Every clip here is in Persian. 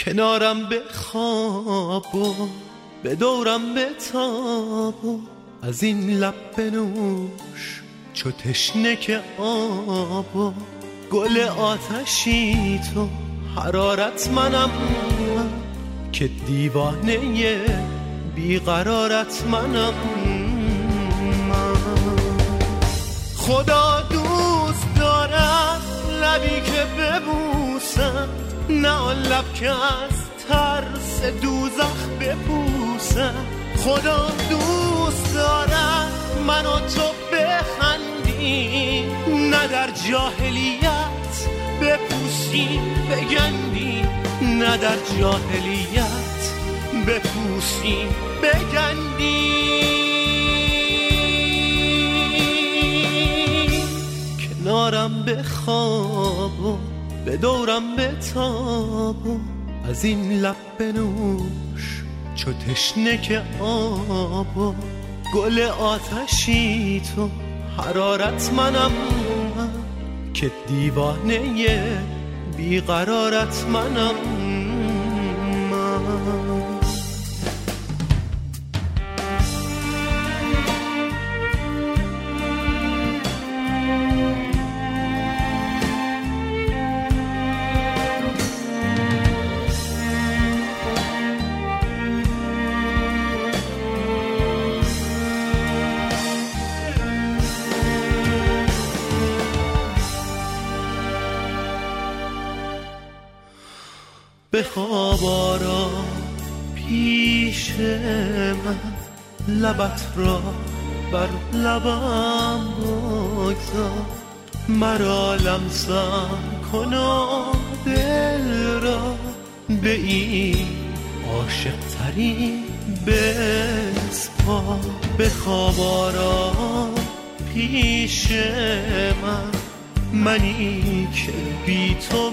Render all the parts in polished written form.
کنارم به خواب و به دورم به تاب و از این لب بنوش چو تشنه که آب و گل آتشی تو حرارت منم که دیوانه بیقرارت منم خدا دوست دارد لبی که ببوسم نه آن لب که از ترس دوزخ بپوسم خدا دوست دارد من و تو بخندی نه در جاهلیت بپوسی بگندی نه در جاهلیت بپوسی بگندی کنارم به خواب و به دورم به تاب و از این لب بنوش چو تشنه که آب و گل آتشی تو حرارت منم که دیوانه بیقرارت منم بخواب آرا پیش من لبت را بر لبم بگذار مرا لمسم کنا دل را به این عاشق ترین بسپار بخواب آرا پیش من منی که بی تو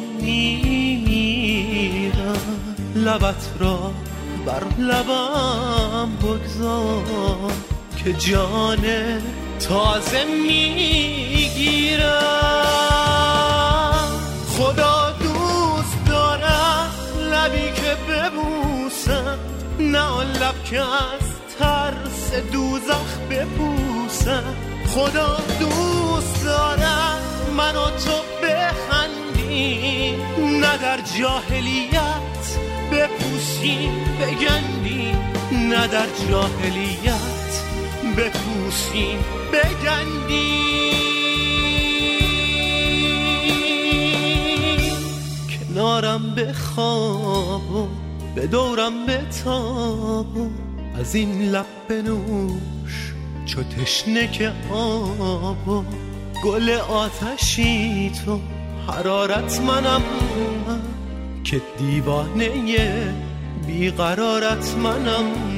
میرم لبت را بر لبم بگذار که جان تازه میگیرم خدا دوست دارد لبی که ببوسم نه آن لب که از ترس دوزخ بپوسم خدا دوست دارد من و تو بخندی نه در جاهلیت بپوسی بگندی نه در جاهلیت بپوسی بگندی کنارم به خواب و به دورم به تاب و از این لب بنوش چو تشنه که آب و گل آتشی تو حرارت منم که دیوانه بیقرارت منم